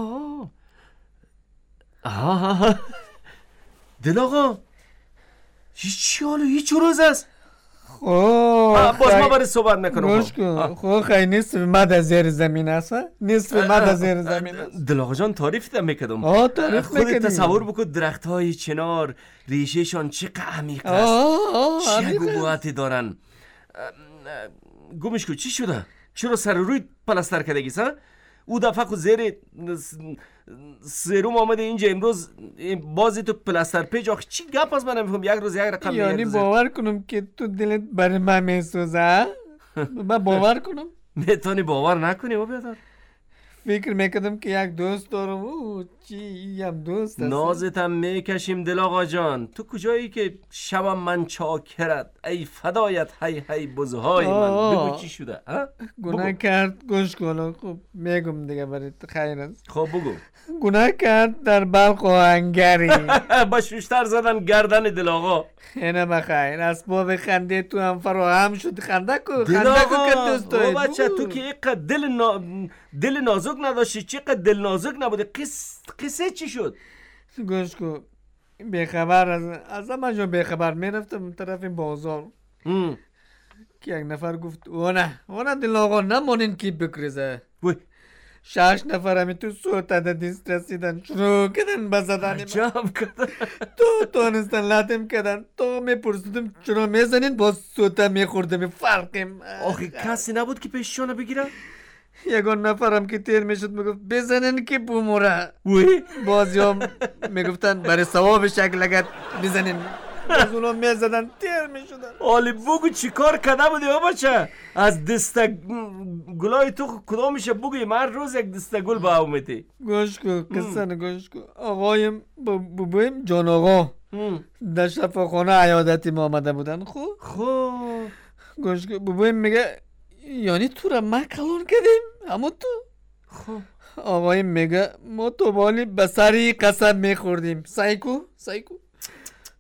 دل آقا چی حالا هیچ روز است؟ باز ما برای صحبت میکنم. خب خیلی نصف مد از زیر زمین است. نصف مد از زیر زمین است. دل آقا جان تعریف تا میکردم. تعریف خودت تصور بکن درخت های چنار ریشهشان چقدر عمیق است، چه قوتی دارن. گمش کو چی شده؟ چرا سر روی پلاستر کردگی سا؟ او دفعه خود زیر سروم آمده اینجا امروز بازی تو پلاستر پیج. آخه چی گپ از من نمیفهم. یک روز یک رقم یعنی باور کنم که تو دلت برای من میسوزه؟ من باور کنم؟ میتونی باور نکنی و بیادر. فکر میکردم که یک دوست دارم. چی هم دوست هست؟ نازتم میکشیم دل آقا جان. تو کجایی که شبم من چاکرت ای فدایت هی بزهای من. بگو چی شده؟ گناه کرد گوش کن. خب میگم دیگه برای خیر است. خب بگو. گناه کرد در بلخ و انگری با شوشتر زدن گردن دل آقا. اینه بخیر اسباب خنده تو هم فراهم شد. خنده کو دل آقا. که دوست داری بچه تو که اینقدر دل نازک نداشتی چقدر دل نازک نبوده. قصه چی شد؟ گوش کو. بیخبر از من جو بیخبر میرفتم طرف بازار که یک نفر گفت اونا دل آقا نمونین کی بکریزه. 6 نفر همی تو سوتا دیست رسیدن شروع کردن بزدن. عجب کردن. تو تونستن لاتم کردن. تو میپرسیدم چرا میزنین باز سوتا میخوردم فرقیم. آخه کسی نبود که پیششانو بگیره؟ یگان نفرم که تیر میشد میگفت بزنین که بوموره. باز یا میگفتن برای ثواب شکل لگت بزنین. باز اونا میزدن تیر میشدن. آلی بگو چی کار کرده بودی بچه؟ از دسته گلای تو کدام میشه بگوی؟ من روز یک دسته گل با اومدی. گوش کو کسان گوش کو. آقایم ببویم جان آقا در شفاخانه عیادتی ما آمده بودن. خب گوش کو ببویم میگه یعنی تو را ما کلون کردیم اما تو. خب آقایم میگه ما تو بالی بسری قسم میخوردیم. سایکو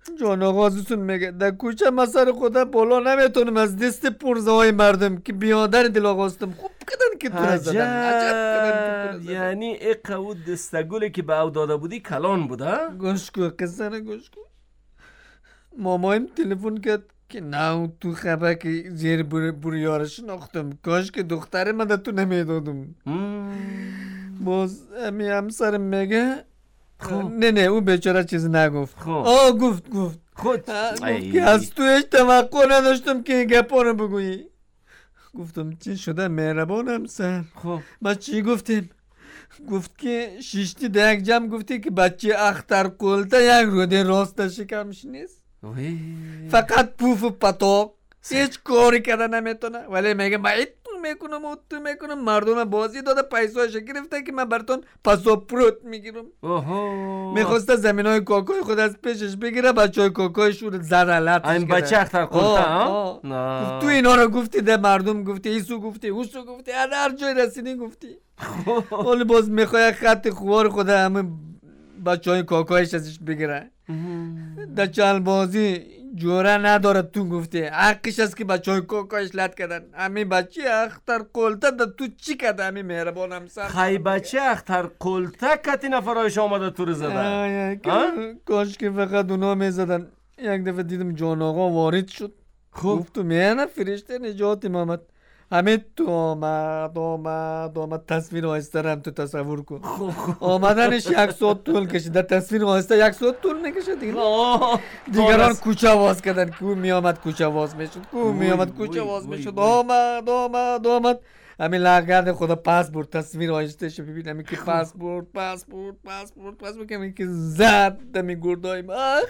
جان آغازتون میگه در کوچه من سر خدا بالا نمیتونم از دست پرزه های مردم که بیادر دل آغازتم خوب کدن که تو زدن. یعنی اقا دستگولی که به او داده بودی کلان بوده؟ گوش کو قصه نه گوش کو. مامایم تلفن کرد که نه تو خبر که زیر بریاره شناختم، کاش که دختر من تو نمیدادم. باز امی همسرم میگه نه اون بیچاره چیز نگفت. گفت خود که از تویش توقع نداشتم که این گپا رو بگویی. گفتم چی شده مهربان همسر؟ ما چی گفتیم؟ گفت که شیشتی در یک جمع گفتی که بچه اختر کلتا یک روده راست شکمش نیست، فقط پوف و پتاق هیچ کاری کرده نمیتونه. ولی میگه من تو میکنم مردم بازی داده پیسایش گرفته که من براتون پاسپورت میگیرم. میخواسته زمین های کاکای خود از پیشش بگیره، بچه های کاکایش رو زرالتش کرده. این بچه اختر کلتا تو اینا رو گفتی ده مردم گفتی، ایسو گفتی، اوسو گفتی، هر جای رسیدی گفتی. ولی باز میخواه خط خوار خود همه بچه های کاکایش ازش بگیره. در چند بازی جوره نداره تو گفتی، حقش است که بچه های کاکایش لط کردن. همین بچه اختر کلتا در تو چی کرده؟ همین مهربان همسر خی بچه اختر کلتا کتی نفرایش آمده تو رو زدن. کاش که فقط اونا میزدن. یک دفعه دیدم جان آقا وارد شد، گفت میانه فرشته نجات محمد. همه تو آمد تصویر آهسته رو هم تو تصور کن. آمدنش 1 ساعت طول کشید. در تصویر آهسته 1 ساعت طول نکشید دیگران کوچه واز کردن. کو می آمد کوچه واز میشد. آمد همین لغرد خدا پاسپورت تصویر آهسته شو ببین. همین که پاسپورت همین که زد دمی گردایم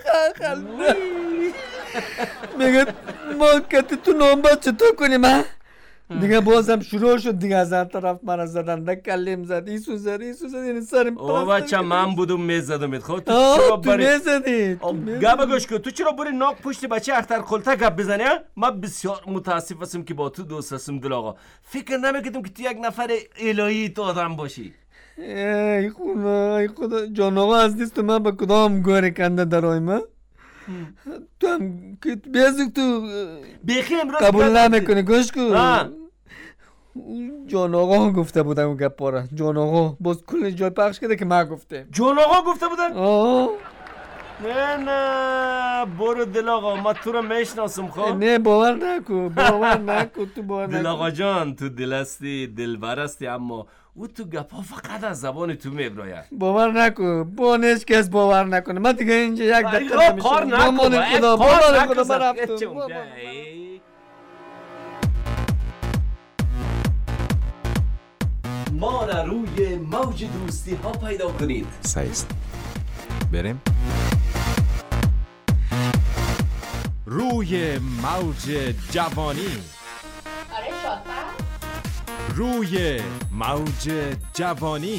میگه ما کتی تو نامبر چطور کنیم دیگه بازم شروع شد دیگه از هر طرف من زدن ده کلیم زد ایسو زد یعنی سرم او بچه من بودم میزدم خود تو میزدی گبه گوش کن. تو چرا بری ناک پشت بچه اختر کلتا گپ بزنی؟ من بسیار متاسف هستم که با تو دوست هستم دل آقا. فکر نمیکردم که تو یک نفر الهی تو آدم باشی. ای خدا جان آقا از نیست من به کدام گوری کنده درایم تو هم بیازی تو قبول نمیکنی. گوش کن جان آقا گفته بودن اون گپ پاره. جان آقا باز کل جای پخش کرده که من گفته. جان آقا گفته بودن؟ نه برو دل آقا من تو رو میشناسم. خب نه باور نکن تو باور نکن. دل آقا جان تو دل هستی دلبر هستی، اما او تو گپا فقط از زبان تو میبراید. باور نکن بانش کس باور نکنه. من دیگه اینجا یک دقیقه نمیشه. کار نکن خدا من رفتم. ما را روی موج دوستی ها پیدا کنید. سایست بریم روی موج جوانی. روی موج جوانی.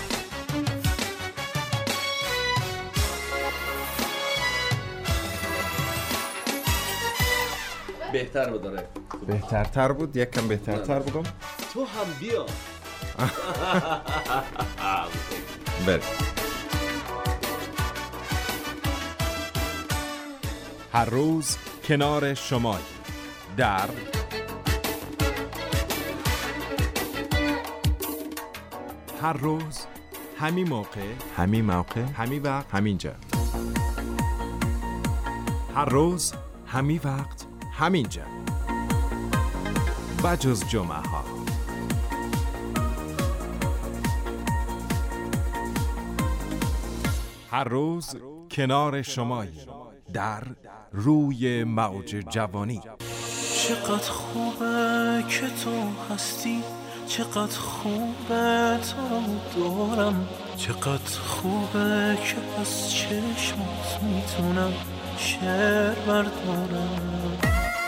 بهتر بود داره. بهترتر بود، یک کم بهترتر بودم. تو هم بیا. بریم. هر روز کنار شمای در هر روز همین موقع همین وقت همینجا. هر روز همین وقت همینجا بجز جمعه ها. هر روز کنار شمایی در روی موج جوانی. چقدر خوبه که تو هستی، چقدر خوبه تو دارم، چقدر خوبه که از چشمات میتونم شعر بردارم.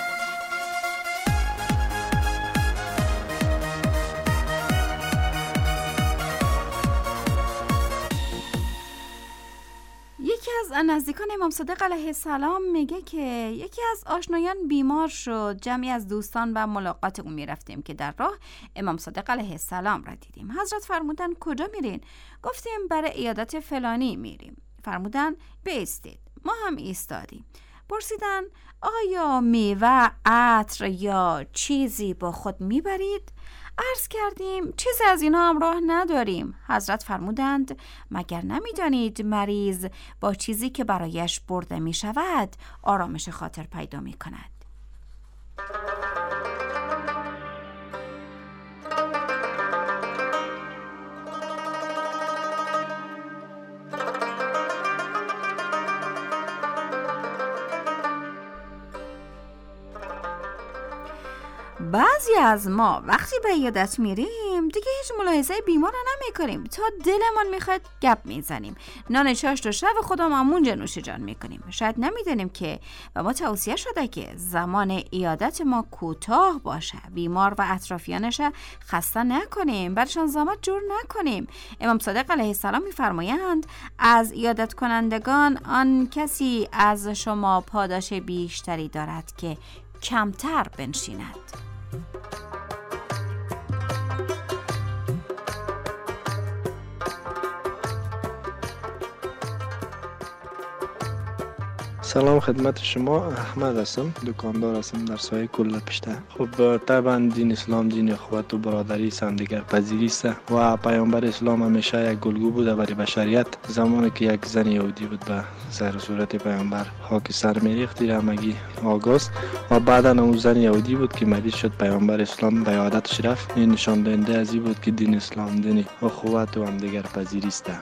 یکی از نزدیکان امام صادق علیه السلام میگه که یکی از آشنایان بیمار شد. جمعی از دوستان به ملاقات او میرفتیم که در راه امام صادق علیه السلام را دیدیم. حضرت فرمودن کجا میرین؟ گفتیم برای عیادت فلانی میریم. فرمودن بایستید. ما هم ایستادیم. پرسیدن آیا میوه، عطر یا چیزی با خود میبرید؟ عرض کردیم چیزی از اینا همراه نداریم. حضرت فرمودند مگر نمیدانید مریض با چیزی که برایش برده می شود آرامش خاطر پیدا می کند. بعضی از ما وقتی به عیادت میریم دیگه هیچ ملاحظه بیمار نمی کنیم، تا دلمان میخواد گپ میزنیم، نان چاشت و شب خودم همونجا نوش جان میکنیم. شاید نمیدونیم که و ما توصیه شده که زمان عیادت ما کوتاه باشه، بیمار و اطرافیانش خسته نکنیم، برشان زحمت جور نکنیم. امام صادق علیه السلام میفرمایند از عیادت کنندگان آن کسی از شما پاداش بیشتری دارد که کمتر بنشیند. سلام خدمت شما، احمد هستم، دکاندار هستم در سایه کل پشته. خب طبعا دین اسلام دین اخوت و برادری همدیگر پذیری است و پیامبر اسلام همیشه یک الگو بوده برای بشریت. زمانی که یک زن یهودی بود به سر صورت پیامبر خاک سر میریخت همگی آگاست و بعدا اون زن یهودی بود که مریض شد، پیامبر اسلام به عیادتش رفت. این نشان دهنده از این بود که دین اسلام دین اخوت و همدیگر پذیری است.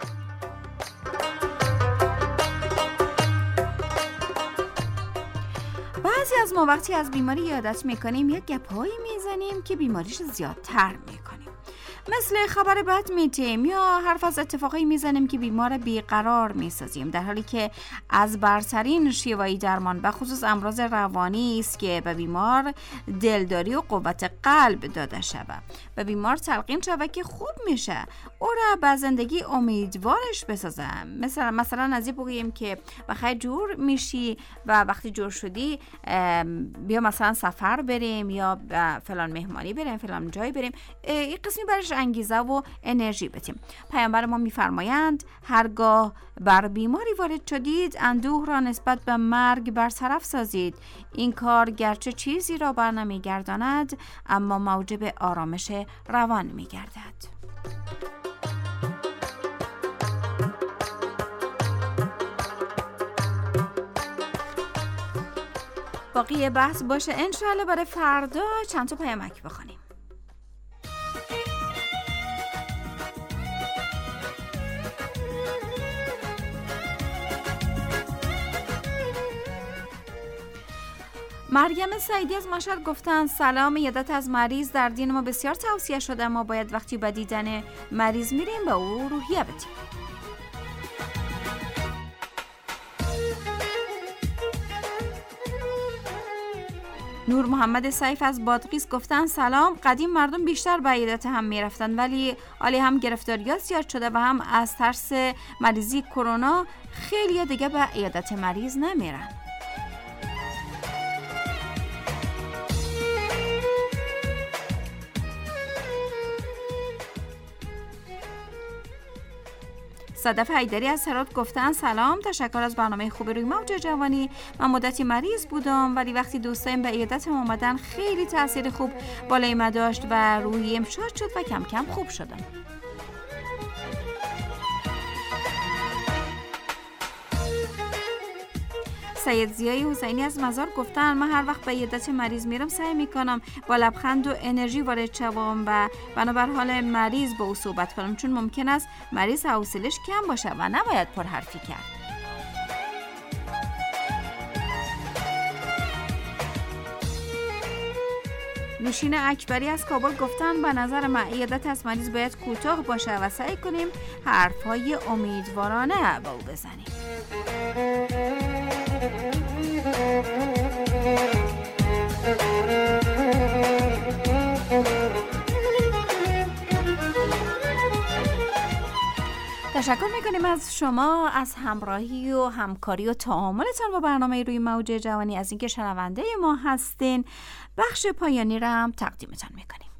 از ما وقتی از بیماری عیادت میکنیم یک گپ‌هایی میزنیم که بیماریش زیادتر میکنیم، مثل خبر بد میتیم یا حرف از اتفاقی میزنیم که بیمار بیقرار میسازیم، در حالی که از برترین شیوه درمان به خصوص امراض روانی است که به بیمار دلداری و قوت قلب داده شود، به بیمار تلقین شود که خوب میشه، او را به زندگی امیدوارش بسازم. مثلا از این بگوییم که بخیر جور میشی و وقتی جور شدی بیا مثلا سفر بریم یا به فلان مهمانی بریم، فلان جایی بریم، این قسمی برش انگیزه و انرژی بدیم. پیامبر ما میفرمایند هرگاه بر بیماری وارد شدید اندوه را نسبت به مرگ برطرف سازید. این کار گرچه چیزی را بر نمیگرداند اما موجب آرامش روان میگردد. باقی بحث باشه انشاءالله برای فردا چند تا پیامک بخونیم. مریم سعیدی از مشهد گفتن سلام، عیادت از مریض در دین ما بسیار توصیه شده، ما باید وقتی به دیدن مریض میریم به او روحیه بدیم. نور محمد سیف از بادغیس گفتن سلام، قدیم مردم بیشتر به عیادت هم میرفتن ولی حالی هم گرفتاریات زیاد شده و هم از ترس مریضی کرونا خیلی دیگه به عیادت مریض نمیرن. صدف حیدری از هرات گفتن سلام، تشکر از برنامه خوب روی موج جوانی. من مدتی مریض بودم ولی وقتی دوستایم به عیادتم اومدن خیلی تاثیر خوب بالای من داشت و روحیم شاد شد و کم کم خوب شدم. سید زیای حسینی از مزار گفتن من هر وقت به عیادت مریض میرم سعی میکنم با لبخند و انرژی وارد شوم و بنابر حال مریض با او صحبت کنم، چون ممکن است مریض حوصله‌اش کم باشه و نباید پرحرفی کرد. نوشین اکبری از کابل گفتن به نظر من عیادت از مریض باید کوتاه باشه و سعی کنیم حرفهای امیدوارانه به او بزنیم. تشکر میکنیم از شما از همراهی و همکاری و تعاملتان با برنامه روی موج جوانی، از اینکه شنونده ما هستین. بخش پایانی را هم تقدیمتان میکنیم.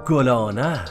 گلانه.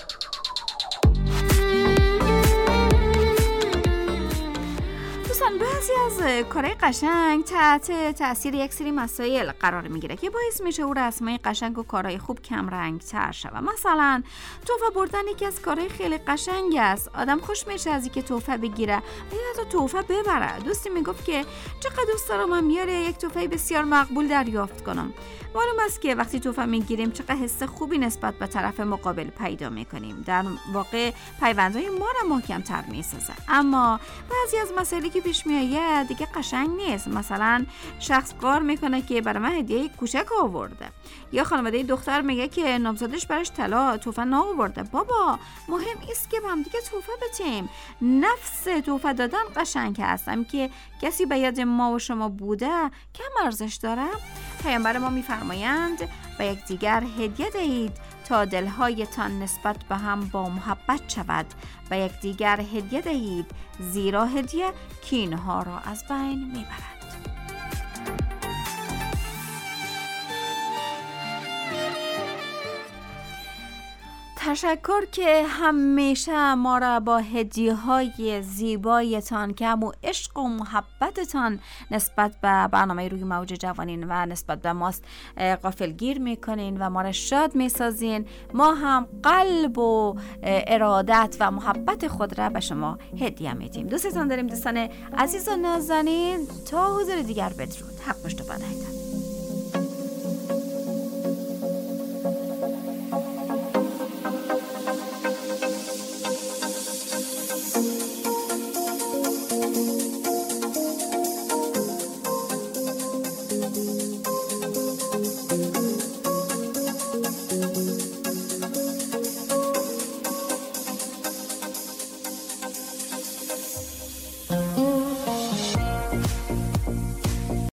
بعضی از کارهای قشنگ تحت تاثیر یک سری مسائل قرار میگیره که باعث میشه او رسمای قشنگ و کارهای خوب کم رنگ تر شود. مثلا تحفه بردن یکی از کارهای خیلی قشنگ است. آدم خوش میشه از اینکه تحفه بگیره و یا حتی تحفه ببره. دوستی میگفت که چقدر دوست دارم من میاره یک تحفه بسیار مقبول دریافت کنم. معلوم است که وقتی تحفه میگیریم چقدر حس خوبی نسبت به طرف مقابل پیدا میکنیم. در واقع پیوندهای ما را محکم‌تر میسازه. اما بعضی از مسائلی که پیش میاد دیگه قشنگ نیست. مثلا شخص قار میکنه که برای من هدیه کوچک آورده، یا خانواده دختر میگه که نامزدش براش طلا تحفه نآورده. بابا مهم است که با هم دیگه تحفه بدیم. نفس تحفه دادن قشنگ هستم که کسی به یاد ما و شما بوده کم ارزش داره. پیامبر ما میفرمایند به یکدیگر هدیه دهید تا دلهایتان نسبت به هم با محبت شود. به یکدیگر هدیه دهید زیرا هدیه کینها را از بین میبرد. تشکر که همیشه ما را با هدیه‌های زیبایتان که همون عشق و محبتتان نسبت به برنامه روی موج جوانین و نسبت به ماست غافلگیر میکنین و ما را شاد میسازین. ما هم قلب و ارادت و محبت خود را به شما هدیه میدیم. دوستتان داریم دوستان عزیز و نازنین. تا حضور دیگر بدرود. حق پشت پناهتان.